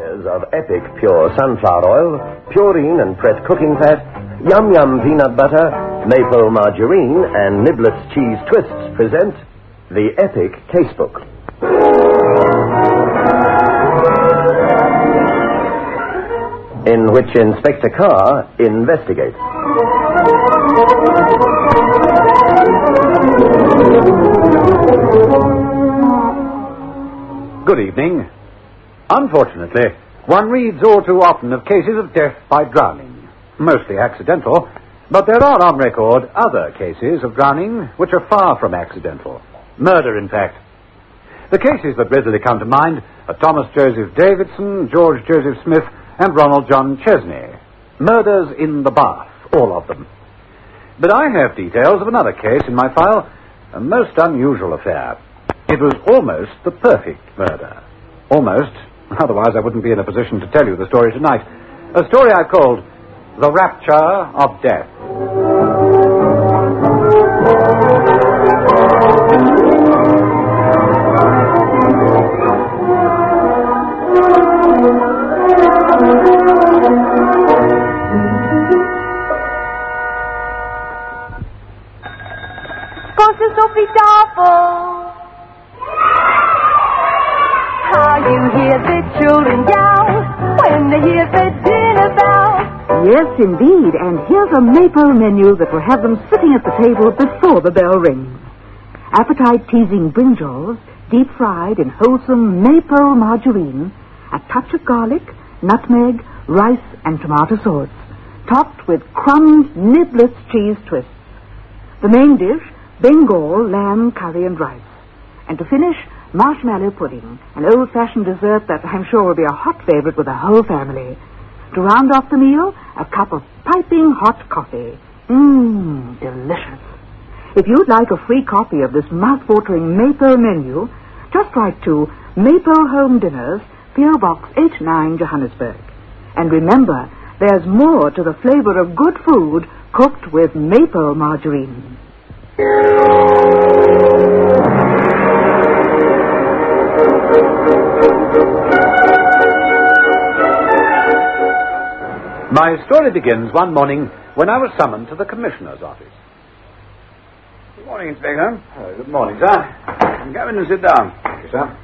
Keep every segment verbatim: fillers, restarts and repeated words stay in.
Of Epic Pure Sunflower Oil, Purine and Pret Cooking Fat, Yum Yum Peanut Butter, Maple Margarine, and Niblets Cheese Twists present the Epic Casebook. In which Inspector Carr investigates. Good evening. Unfortunately, one reads all too often of cases of death by drowning, mostly accidental, but there are on record other cases of drowning which are far from accidental. Murder, in fact. The cases that readily come to mind are Thomas Joseph Davidson, George Joseph Smith, and Ronald John Chesney. Murders in the bath, all of them. But I have details of another case in my file, a most unusual affair. It was almost the perfect murder. Almost. Otherwise, I wouldn't be in a position to tell you the story tonight. A story I called The Rapture of Death. Cosa Sophie Doppel. How you hear the children yell when they hear the dinner bell. Yes, indeed, and here's a maple menu that will have them sitting at the table before the bell rings. Appetite-teasing brinjals, deep-fried in wholesome maple margarine, a touch of garlic, nutmeg, rice, and tomato sauce, topped with crumbed Niblets cheese twists. The main dish, Bengal lamb curry and rice. And to finish, marshmallow pudding, an old-fashioned dessert that I'm sure will be a hot favorite with the whole family. To round off the meal, a cup of piping hot coffee. Mmm, delicious. If you'd like a free copy of this mouth-watering maple menu, just write to Maple Home Dinners, P O Box eighty-nine, Johannesburg. And remember, there's more to the flavor of good food cooked with maple margarine. My story begins one morning when I was summoned to the Commissioner's office. Good morning, Inspector. Oh, good morning, sir. Come in and sit down. Thank you, sir.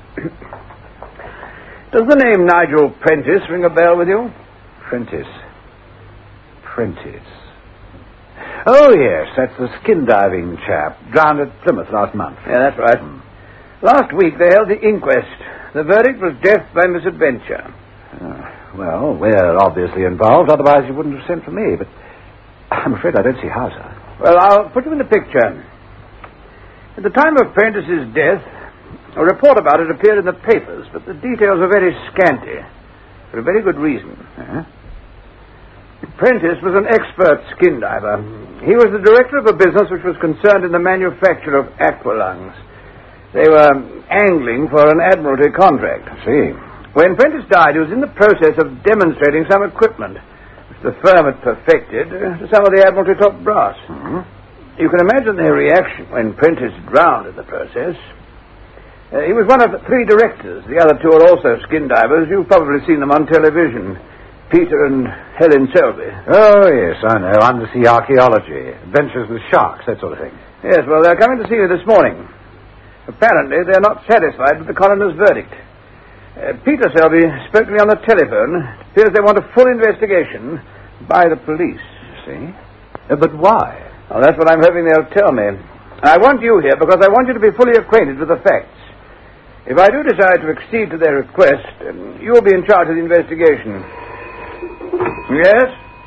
Does the name Nigel Prentice ring a bell with you? Prentice. Prentice. Oh, yes, that's the skin diving chap. Drowned at Plymouth last month. Yeah, that's right. Mm. Last week they held the inquest. The verdict was death by misadventure. Oh, well, we're obviously involved, otherwise you wouldn't have sent for me, but I'm afraid I don't see how, sir. Well, I'll put you in the picture. At the time of Prentice's death, a report about it appeared in the papers, but the details are very scanty, for a very good reason. Uh-huh. Prentice was an expert skin diver. He was the director of a business which was concerned in the manufacture of aqualungs. They were angling for an admiralty contract. I see. When Prentice died, he was in the process of demonstrating some equipment which the firm had perfected to some of the admiralty top brass. Mm-hmm. You can imagine their reaction when Prentice drowned in the process. Uh, he was one of three directors. The other two are also skin divers. You've probably seen them on television. Peter and Helen Selby. Oh, yes, I know. Undersea archaeology, adventures with sharks, that sort of thing. Yes, well, they're coming to see you this morning. Apparently, they're not satisfied with the coroner's verdict. Uh, Peter Selby spoke to me on the telephone. It appears they want a full investigation by the police. See? Uh, but why? Well, that's what I'm hoping they'll tell me. I want you here because I want you to be fully acquainted with the facts. If I do decide to accede to their request, um, you'll be in charge of the investigation. Yes?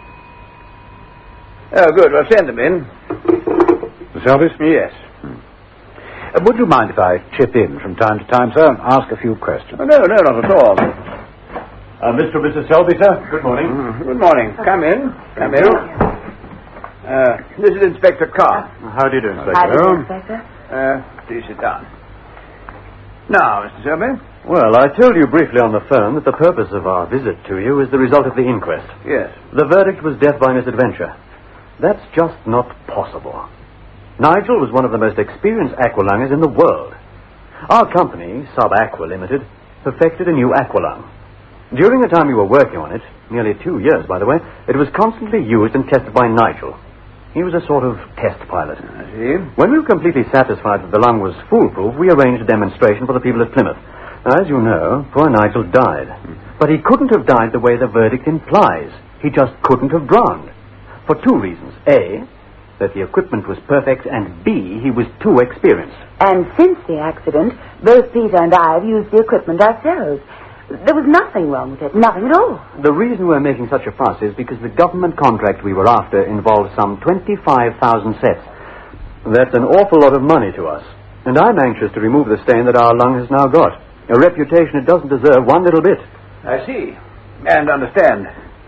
Oh, good. Well, send them in. The Selbys? Yes. Hmm. Uh, would you mind if I chip in from time to time, sir, and ask a few questions? Oh, no, no, not at all. Uh, Mister and Missus Selby, sir, good morning. Mm, good morning. Come in. Come in. Uh, this is Inspector Carr. How do you do, Inspector? How do you do, Inspector? Uh, please sit down. Now, Mister Selby. Well, I told you briefly on the phone that the purpose of our visit to you is the result of the inquest. Yes. The verdict was death by misadventure. That's just not possible. Nigel was one of the most experienced aqualungers in the world. Our company, Sub Aqua Limited, perfected a new aqualung. During the time we were working on it, nearly two years, by the way, it was constantly used and tested by Nigel. He was a sort of test pilot. I see. When we were completely satisfied that the lung was foolproof, we arranged a demonstration for the people at Plymouth. Now, as you know, poor Nigel died. But he couldn't have died the way the verdict implies. He just couldn't have drowned. For two reasons. A, that the equipment was perfect, and B, he was too experienced. And since the accident, both Peter and I have used the equipment ourselves. There was nothing wrong with it, nothing at all. The reason we're making such a fuss is because the government contract we were after involved some twenty-five thousand sets. That's an awful lot of money to us. And I'm anxious to remove the stain that our lung has now got. A reputation it doesn't deserve one little bit. I see. And understand.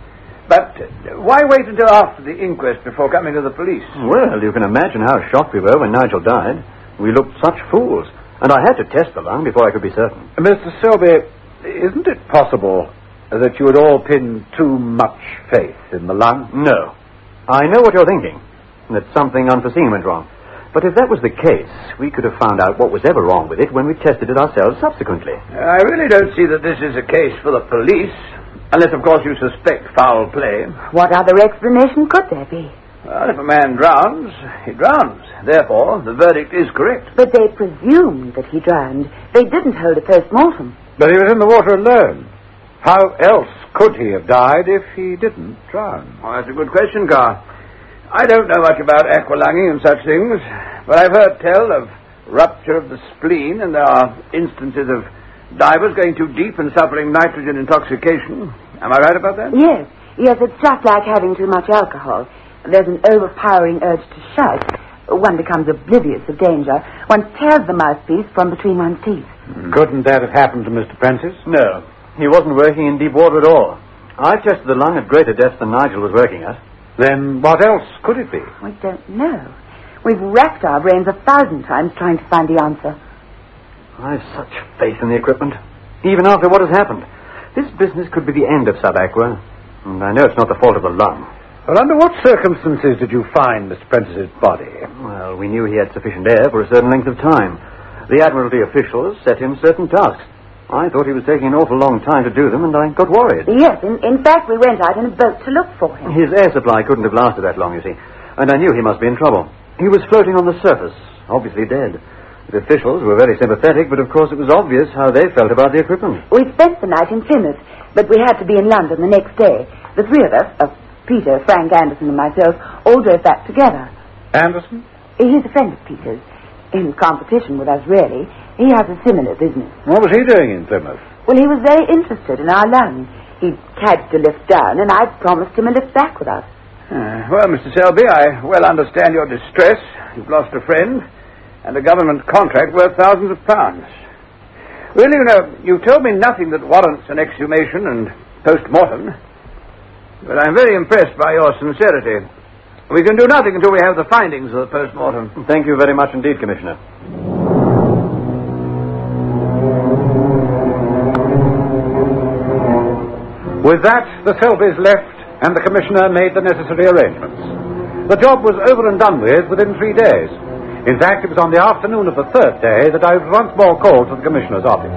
But uh, why wait until after the inquest before coming to the police? Well, you can imagine how shocked we were when Nigel died. We looked such fools. And I had to test the lung before I could be certain. Mister Selby, isn't it possible that you had all pinned too much faith in the lung? No. I know what you're thinking, that something unforeseen went wrong. But if that was the case, we could have found out what was ever wrong with it when we tested it ourselves subsequently. I really don't see that this is a case for the police, unless, of course, you suspect foul play. What other explanation could there be? Well, if a man drowns, he drowns. Therefore, the verdict is correct. But they presumed that he drowned. They didn't hold a post-mortem. But he was in the water alone. How else could he have died if he didn't drown? Well, that's a good question, Carr. I don't know much about aqualunging and such things, but I've heard tell of rupture of the spleen, and there are instances of divers going too deep and suffering nitrogen intoxication. Am I right about that? Yes. Yes, it's just like having too much alcohol. There's an overpowering urge to shout. One becomes oblivious of danger. One tears the mouthpiece from between one's teeth. Couldn't that have happened to Mister Prentice? No. He wasn't working in deep water at all. I tested the lung at greater depth than Nigel was working at. Then what else could it be? We don't know. We've racked our brains a thousand times trying to find the answer. I've such faith in the equipment, even after what has happened. This business could be the end of Sub-Aqua, and I know it's not the fault of the lung. Well, under what circumstances did you find Mister Prentice's body? Well, we knew he had sufficient air for a certain length of time. The Admiralty officials set him certain tasks. I thought he was taking an awful long time to do them, and I got worried. Yes, in, in fact, we went out in a boat to look for him. His air supply couldn't have lasted that long, you see, and I knew he must be in trouble. He was floating on the surface, obviously dead. The officials were very sympathetic, but of course it was obvious how they felt about the equipment. We spent the night in Plymouth, but we had to be in London the next day. The three of us, uh, Peter, Frank Anderson, and myself, all drove back together. Anderson? He's a friend of Peter's. In competition with us, really. He has a similar business. What was he doing in Plymouth? Well, he was very interested in our lung. He'd cadged a lift down, and I'd promised him a lift back with us. Uh, well, Mister Selby, I well understand your distress. You've lost a friend, and a government contract worth thousands of pounds. Really, you know, you've told me nothing that warrants an exhumation and post-mortem, but I'm very impressed by your sincerity. We can do nothing until we have the findings of the post-mortem. Thank you very much indeed, Commissioner. With that, the Selbys left, and the Commissioner made the necessary arrangements. The job was over and done with within three days. In fact, it was on the afternoon of the third day that I was once more called to the Commissioner's office.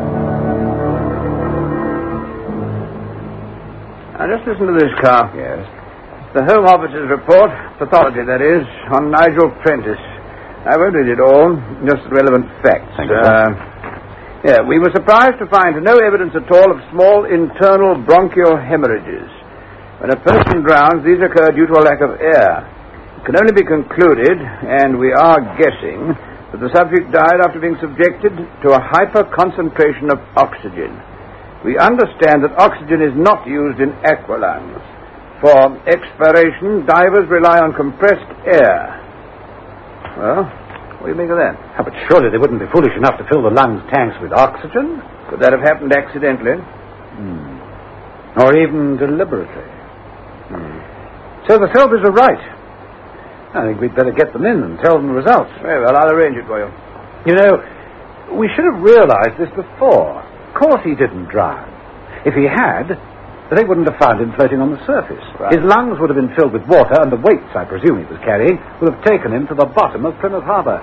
Now, just listen to this, Carr. Yes? The Home Office's report, pathology that is, on Nigel Prentice. I won't read it all, just the relevant facts. Thank you, uh, yeah, we were surprised to find no evidence at all of small internal bronchial hemorrhages. When a person drowns, these occur due to a lack of air. It can only be concluded, and we are guessing, that the subject died after being subjected to a hyperconcentration of oxygen. We understand that oxygen is not used in aqualungs. For expiration, divers rely on compressed air. Well, what do you think of that? Oh, but surely they wouldn't be foolish enough to fill the lungs tanks with oxygen? Could that have happened accidentally? Hmm. Or even deliberately? Hmm. So the Selbys are right. I think we'd better get them in and tell them the results. Very well, I'll arrange it for you. You know, we should have realized this before. Of course he didn't drown. If he had, they wouldn't have found him floating on the surface. Right. His lungs would have been filled with water, and the weights, I presume he was carrying, would have taken him to the bottom of Plymouth Harbour.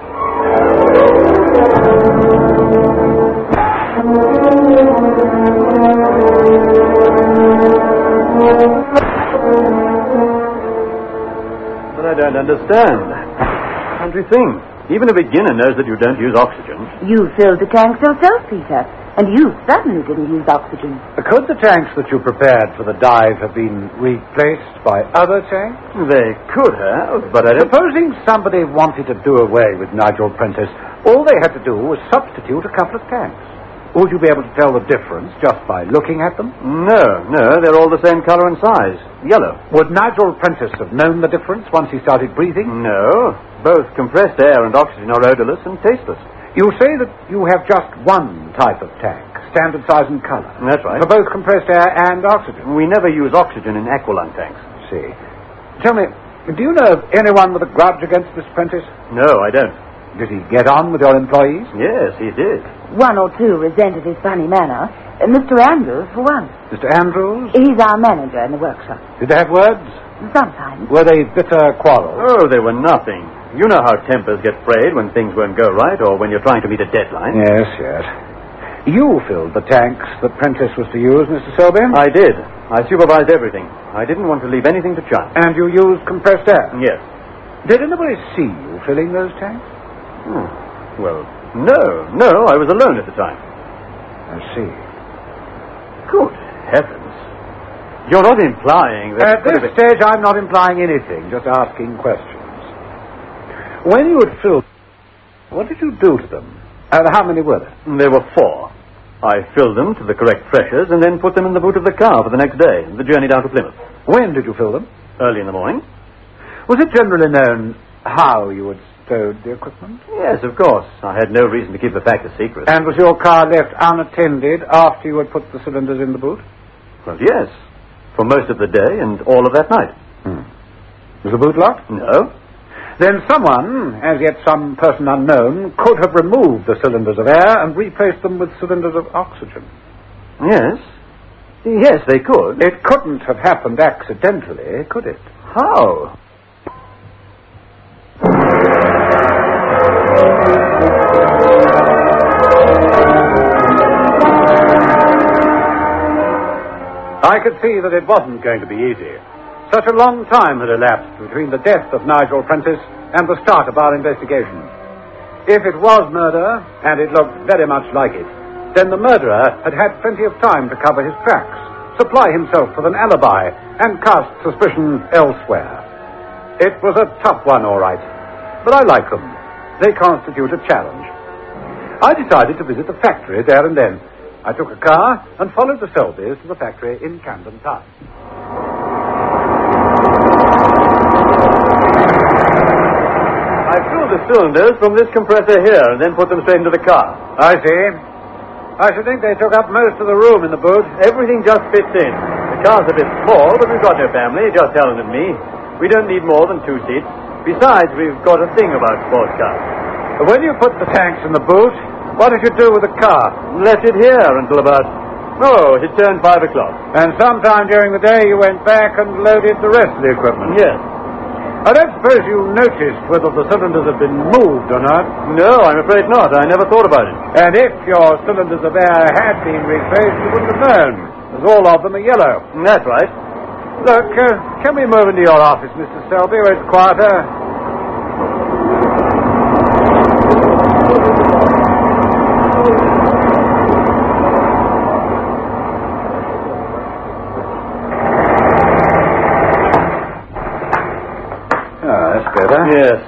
don't understand. Country thing. Even a beginner knows that you don't use oxygen. You filled the tanks yourself, Peter. And you certainly didn't use oxygen. Could the tanks that you prepared for the dive have been replaced by other tanks? They could have, but I don't... Supposing somebody wanted to do away with Nigel Prentice, all they had to do was substitute a couple of tanks. Would you be able to tell the difference just by looking at them? No, no, they're all the same color and size. Yellow. Would Nigel Prentice have known the difference once he started breathing? No. Both compressed air and oxygen are odorless and tasteless. You say that you have just one type of tank, standard size and color. That's right. For both compressed air and oxygen. We never use oxygen in aqualung tanks. See. Tell me, do you know of anyone with a grudge against Mister Prentice? No, I don't. Did he get on with your employees? Yes, he did. One or two resented his funny manner. Uh, Mister Andrews, for one. Mister Andrews? He's our manager in the workshop. Did they have words? Sometimes. Were they bitter quarrels? Oh, they were nothing. You know how tempers get frayed when things won't go right or when you're trying to meet a deadline. Yes, yes. You filled the tanks that Prentice was to use, Mister Selby? I did. I supervised everything. I didn't want to leave anything to chance. And you used compressed air? Yes. Did anybody see you filling those tanks? Hmm. Well, no, no, I was alone at the time. I see. Good heavens. You're not implying that... At this been... stage, I'm not implying anything, just asking questions. When you had filled... What did you do to them? And how many were there? There were four. I filled them to the correct pressures and then put them in the boot of the car for the next day, the journey down to Plymouth. When did you fill them? Early in the morning. Was it generally known how you had stowed the equipment? Yes, of course. I had no reason to keep the fact a secret. And was your car left unattended after you had put the cylinders in the boot? Well, yes. For most of the day and all of that night. Hmm. Was the boot locked? No. Then someone, as yet some person unknown, could have removed the cylinders of air and replaced them with cylinders of oxygen. Yes. Yes, they could. It couldn't have happened accidentally, could it? How? I could see that it wasn't going to be easy. Such a long time had elapsed between the death of Nigel Prentice and the start of our investigation. If it was murder, and it looked very much like it, then the murderer had had plenty of time to cover his tracks, supply himself with an alibi, and cast suspicion elsewhere. It was a tough one, all right, but I like them. They constitute a challenge. I decided to visit the factory there and then. I took a car and followed the Selbys to the factory in Camden Town. I filled the cylinders from this compressor here and then put them straight into the car. I see. I should think they took up most of the room in the boot. Everything just fits in. The car's a bit small, but we've got no family, just Helen and me. We don't need more than two seats. Besides, we've got a thing about sports cars. When you put the tanks in the boot, what did you do with the car? Left it here until about... Oh, it turned five o'clock. And sometime during the day you went back and loaded the rest of the equipment? Yes. I don't suppose you noticed whether the cylinders had been moved or not? No, I'm afraid not. I never thought about it. And if your cylinders of air had been replaced, you wouldn't have known, as all of them are yellow. That's right. Look, uh, can we move into your office, Mister Selby, where it's quieter? Yes.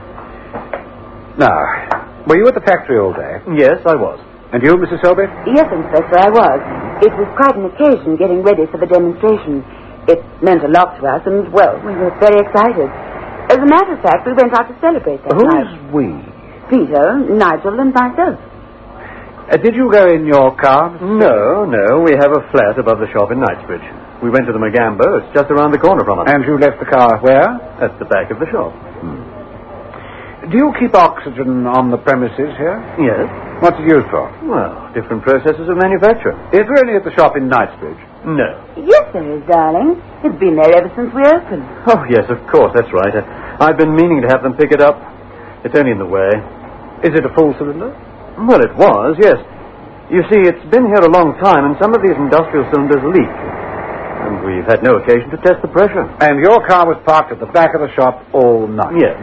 Now, were you at the factory all day? Yes, I was. And you, Missus Selby? Yes, Inspector, I was. It was quite an occasion getting ready for the demonstration. It meant a lot to us, and, well, we were very excited. As a matter of fact, we went out to celebrate that Who's night. we? Peter, Nigel, and myself. Uh, did you go in your car? No, no. We have a flat above the shop in Knightsbridge. We went to the Magambo. It's just around the corner from us. And you left the car where? At the back of the shop. Hmm. Do you keep oxygen on the premises here? Yes. What's it used for? Well, different processes of manufacture. Is there any at the shop in Knightsbridge? No. Yes, there is, darling. It's been there ever since we opened. Oh, yes, of course. That's right. I, I've been meaning to have them pick it up. It's only in the way. Is it a full cylinder? Well, it was, yes. You see, it's been here a long time, and some of these industrial cylinders leak. And we've had no occasion to test the pressure. And your car was parked at the back of the shop all night? Yes.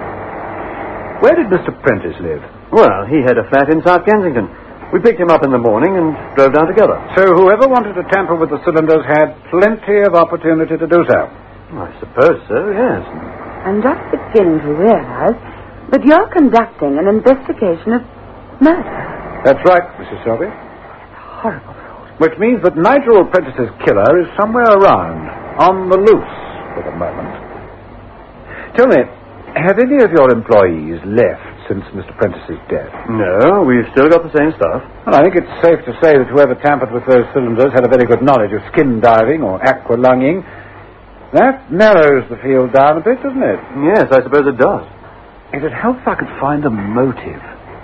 Where did Mister Prentice live? Well, he had a flat in South Kensington. We picked him up in the morning and drove down together. So whoever wanted to tamper with the cylinders had plenty of opportunity to do so? I suppose so, yes. I'm just beginning to realize that you're conducting an investigation of murder. That's right, Missus Selby. Horrible. Which means that Nigel Prentice's killer is somewhere around, on the loose for the moment. Tell me, have any of your employees left since Mister Prentice's death? No, we've still got the same stuff. Well, I think it's safe to say that whoever tampered with those cylinders had a very good knowledge of skin diving or aqualunging. That narrows the field down a bit, doesn't it? Yes, I suppose it does. It'd help if I could find a motive.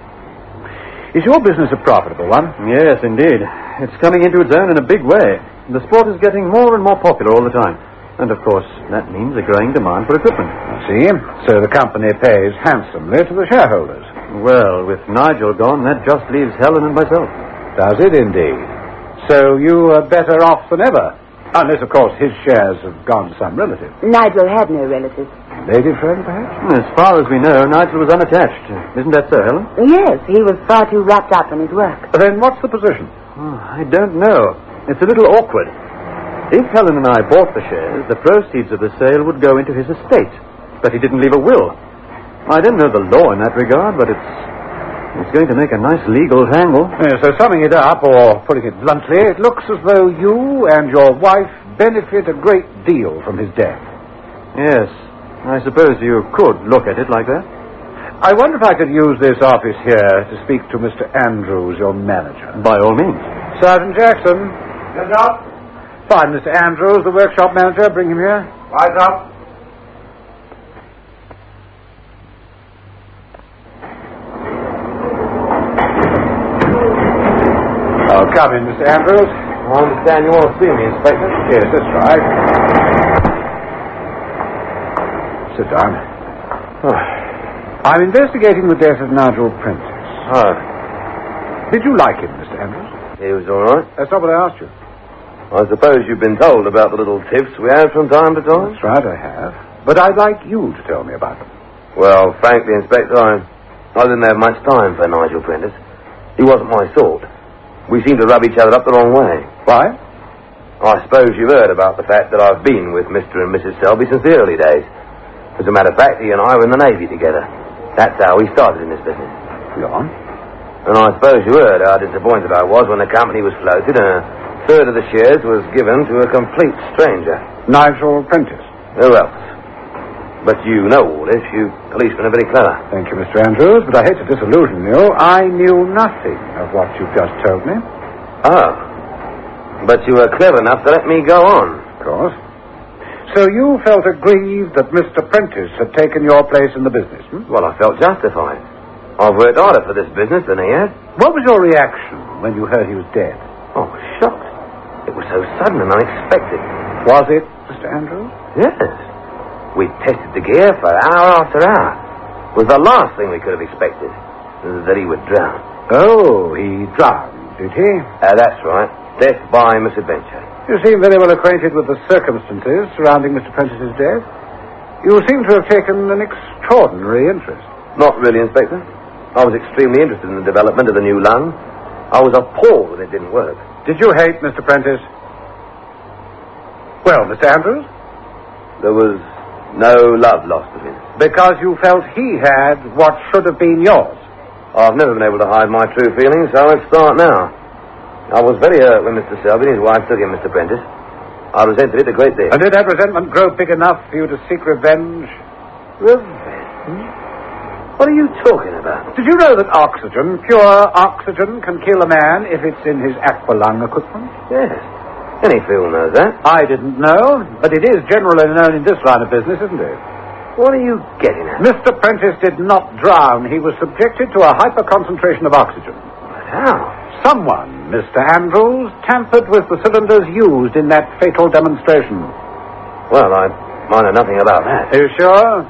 Is your business a profitable one? Yes, indeed. It's coming into its own in a big way. The sport is getting more and more popular all the time. And, of course, that means a growing demand for equipment. I see. So the company pays handsomely to the shareholders. Well, with Nigel gone, that just leaves Helen and myself. Does it indeed? So you are better off than ever. Unless, of course, his shares have gone to some relative. Nigel had no relatives. Lady friend, perhaps? As far as we know, Nigel was unattached. Isn't that so, Helen? Yes, he was far too wrapped up in his work. Then what's the position? Oh, I don't know. It's a little awkward. If Helen and I bought the shares, the proceeds of the sale would go into his estate. But he didn't leave a will. I don't know the law in that regard, but it's it's going to make a nice legal tangle. Yeah, so summing it up, or putting it bluntly, it looks as though you and your wife benefit a great deal from his death. Yes, I suppose you could look at it like that. I wonder if I could use this office here to speak to Mister Andrews, your manager. By all means. Sergeant Jackson. Yes, sir. Find Mister Andrews, the workshop manager. Bring him here. Right, sir. Oh, come in, Mister Andrews. I understand you want to see me, Inspector. Yes, that's right. Sit down. Oh. I'm investigating the death of Nigel Prentice. Oh. Did you like him, Mister Andrews? He was all right. That's not what I asked you. I suppose you've been told about the little tiffs we have from time to time? That's right, I have. But I'd like you to tell me about them. Well, frankly, Inspector, I, I didn't have much time for Nigel Prentice. He wasn't my sort. We seemed to rub each other up the wrong way. Why? I suppose you've heard about the fact that I've been with Mister and Missus Selby since the early days. As a matter of fact, he and I were in the Navy together. That's how we started in this business. Go on. And I suppose you heard how disappointed I was when the company was floated and a third of the shares was given to a complete stranger. Nigel Prentice. Who else? But you know all this. You policemen are very clever. Thank you, Mister Andrews, but I hate to disillusion you. I knew nothing of what you've just told me. Oh. But you were clever enough to let me go on. Of course. So you felt aggrieved that Mister Prentice had taken your place in the business, hmm? Well, I felt justified. I've worked harder for this business than he had. What was your reaction when you heard he was dead? Oh, I was shocked. It was so sudden and unexpected. Was it, Mister Andrews? Yes. We tested the gear for hour after hour. It was the last thing we could have expected, that he would drown. Oh, he drowned, did he? Uh, that's right. Death by misadventure. You seem very well acquainted with the circumstances surrounding Mister Prentice's death. You seem to have taken an extraordinary interest. Not really, Inspector. I was extremely interested in the development of the new lung. I was appalled when it didn't work. Did you hate Mister Prentice? Well, Mister Andrews? There was no love lost between us. Because you felt he had what should have been yours. I've never been able to hide my true feelings, so let's start now. I was very hurt when Mister Selby and his wife took in Mister Prentice. I resented it a great deal. And did that resentment grow big enough for you to seek revenge? Revenge? What are you talking about? Did you know that oxygen, pure oxygen, can kill a man if it's in his aqualung equipment? Yes. Any fool knows that. I didn't know, but it is generally known in this line of business, isn't it? What are you getting at? Mister Prentice did not drown. He was subjected to a hyperconcentration of oxygen. But how? Someone, Mister Andrews, tampered with the cylinders used in that fatal demonstration. Well, I, I know nothing about that. Are you sure?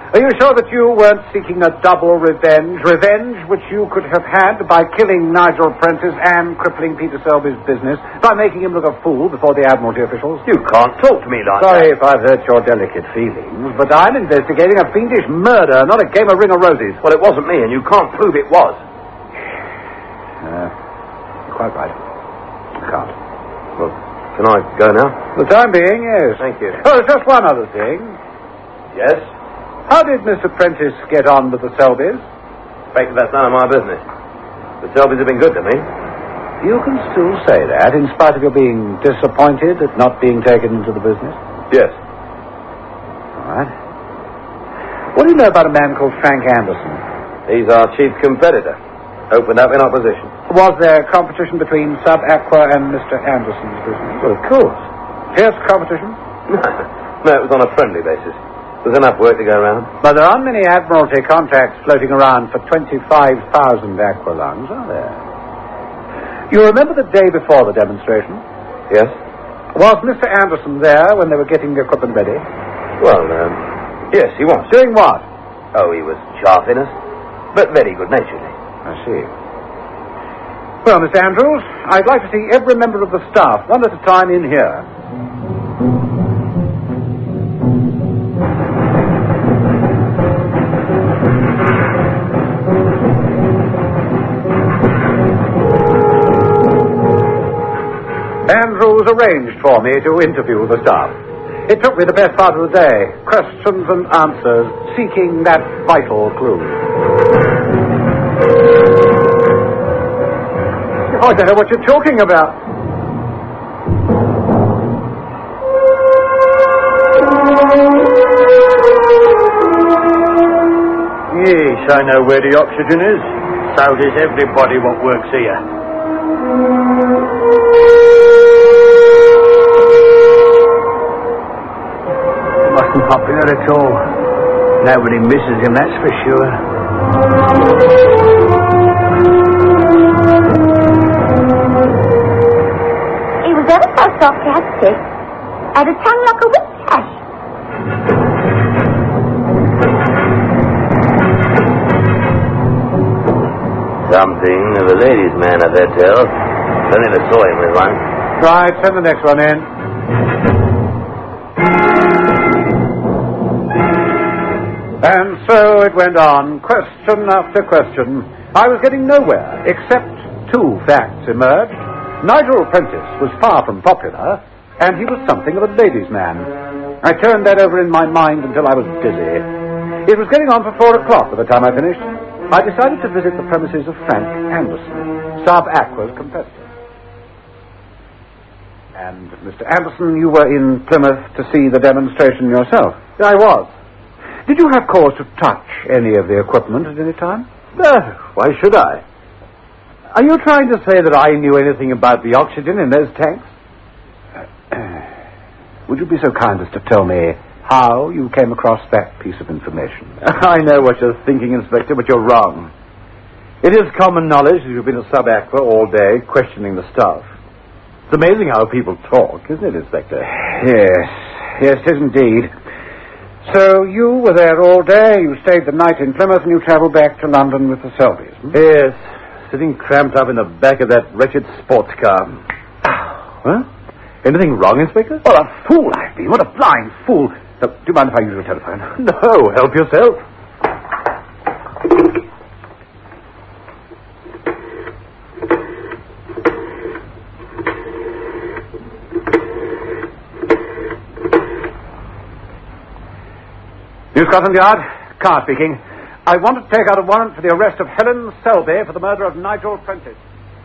Are you sure that you weren't seeking a double revenge? Revenge which you could have had by killing Nigel Prentice and crippling Peter Selby's business, by making him look a fool before the Admiralty officials? You can't talk to me like Sorry that. if I've hurt your delicate feelings, but I'm investigating a fiendish murder, not a game of ring of roses. Well, it wasn't me, and you can't prove it was. Uh, quite right. I can't. Well, can I go now? For the time being, yes. Thank you. Oh, there's just one other thing. Yes? How did Mister Prentice get on with the Selbys? Frankly, that's none of my business. The Selbys have been good to me. You can still say that, in spite of your being disappointed at not being taken into the business? Yes. All right. What do you know about a man called Frank Anderson? He's our chief competitor. Opened up in opposition. Was there competition between Sub Aqua and Mister Anderson's business? Well, of course. Fierce competition? No, it was on a friendly basis. There's enough work to go around. But there aren't many Admiralty contracts floating around for twenty-five thousand aqua lungs, are there? You remember the day before the demonstration? Yes? Was Mister Anderson there when they were getting the equipment ready? Well, um, yes, he was. Doing what? Oh, he was chaffing us, but very good-naturedly. I see. Well, Mister Andrews, I'd like to see every member of the staff, one at a time, in here. Andrews arranged for me to interview the staff. It took me the best part of the day. Questions and answers, seeking that vital clue. Oh, I don't know what you're talking about. Yes, I know where the oxygen is. So does everybody what works here. Mustn't pop in there at all. Nobody misses him, that's for sure. He was ever so sarcastic. Had a tongue like a whip lash. Something of a ladies' man, I bet tell. I never saw him with one. Right, send the next one in. And so it went on, question after question. I was getting nowhere, except two facts emerged. Nigel Prentice was far from popular, and he was something of a ladies' man. I turned that over in my mind until I was dizzy. It was getting on for four o'clock by the time I finished. I decided to visit the premises of Frank Anderson, Sub Aqua's competitor. And, Mister Anderson, you were in Plymouth to see the demonstration yourself. I was. Did you have cause to touch any of the equipment at any time? No, why should I? Are you trying to say that I knew anything about the oxygen in those tanks? Would you be so kind as to tell me how you came across that piece of information? I know what you're thinking, Inspector, but you're wrong. It is common knowledge that you've been at Sub Aqua all day questioning the staff. It's amazing how people talk, isn't it, Inspector? Yes, yes, it is indeed. So you were there all day, you stayed the night in Plymouth, and you travelled back to London with the Selbys, hmm? Yes, sitting cramped up in the back of that wretched sports car. Huh? Anything wrong, Inspector? What a fool I've been, what a blind fool. So, do you mind if I use your telephone? No, help yourself. New Scotland Yard, Carr speaking. I want to take out a warrant for the arrest of Helen Selby for the murder of Nigel Prentice.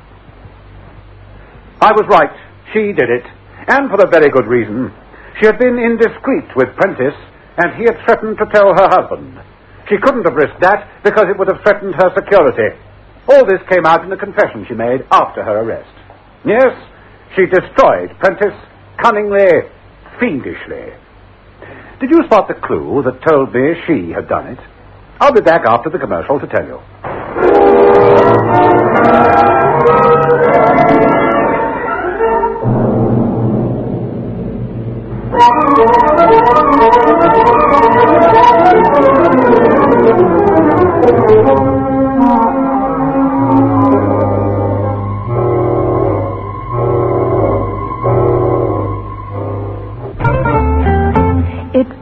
I was right. She did it. And for a very good reason. She had been indiscreet with Prentice, and he had threatened to tell her husband. She couldn't have risked that because it would have threatened her security. All this came out in the confession she made after her arrest. Yes, she destroyed Prentice cunningly, fiendishly. Did you spot the clue that told me she had done it? I'll be back after the commercial to tell you.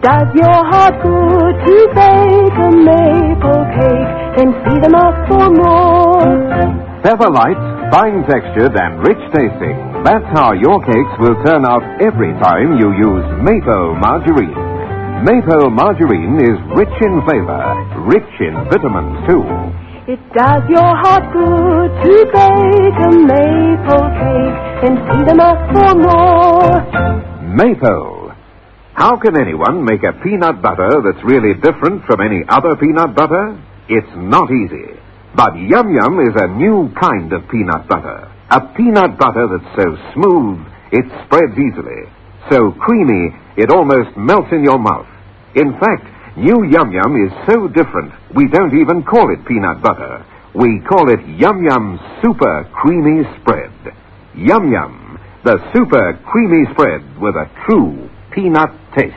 does your heart good to bake a maple cake, then see them out for more. Feather light, fine textured and rich tasting. That's how your cakes will turn out every time you use maple margarine. Maple margarine is rich in flavor, rich in vitamins too. It does your heart good to bake a maple cake, then see them out for more. Maple. How can anyone make a peanut butter that's really different from any other peanut butter? It's not easy. But Yum Yum is a new kind of peanut butter. A peanut butter that's so smooth, it spreads easily. So creamy, it almost melts in your mouth. In fact, new Yum Yum is so different, we don't even call it peanut butter. We call it Yum Yum Super Creamy Spread. Yum Yum, the super creamy spread with a true peanut taste.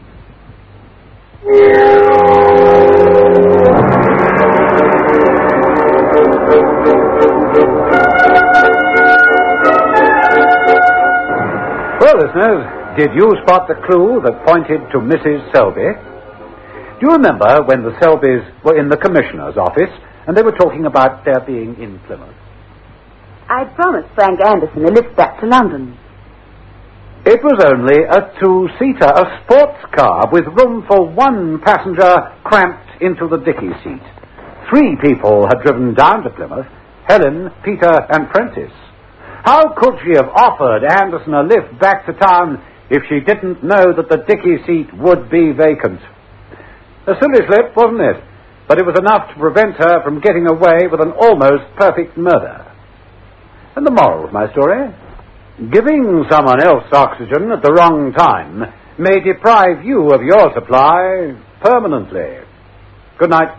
Well, listeners, did you spot the clue that pointed to Missus Selby? Do you remember when the Selbys were in the Commissioner's office and they were talking about their being in Plymouth? I'd promised Frank Anderson a lift back to London. It was only a two-seater, a sports car with room for one passenger cramped into the dicky seat. Three people had driven down to Plymouth, Helen, Peter, and Prentice. How could she have offered Anderson a lift back to town if she didn't know that the dicky seat would be vacant? A silly slip, wasn't it? But it was enough to prevent her from getting away with an almost perfect murder. And the moral of my story? Giving someone else oxygen at the wrong time may deprive you of your supply permanently. Good night.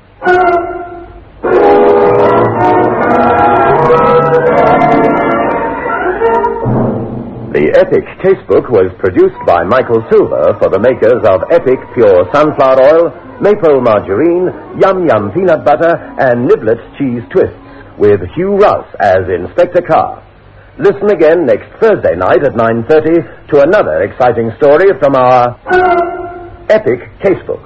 The Epic Casebook was produced by Michael Silver for the makers of Epic Pure Sunflower Oil, Maple Margarine, Yum Yum Peanut Butter, and Niblets Cheese Twists, with Hugh Rouse as Inspector Carr. Listen again next Thursday night at nine thirty to another exciting story from our Epic Casebook.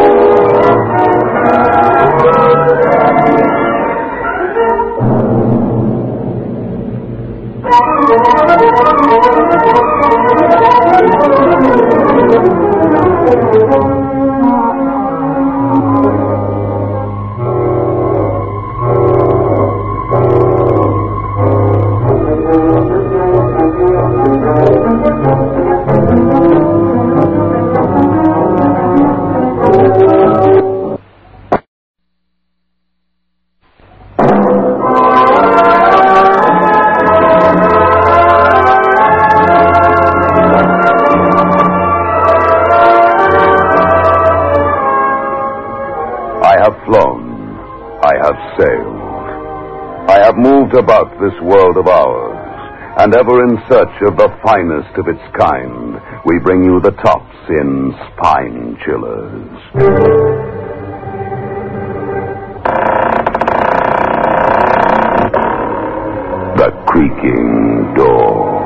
Moved about this world of ours, and ever in search of the finest of its kind, we bring you the tops in spine chillers. The creaking door.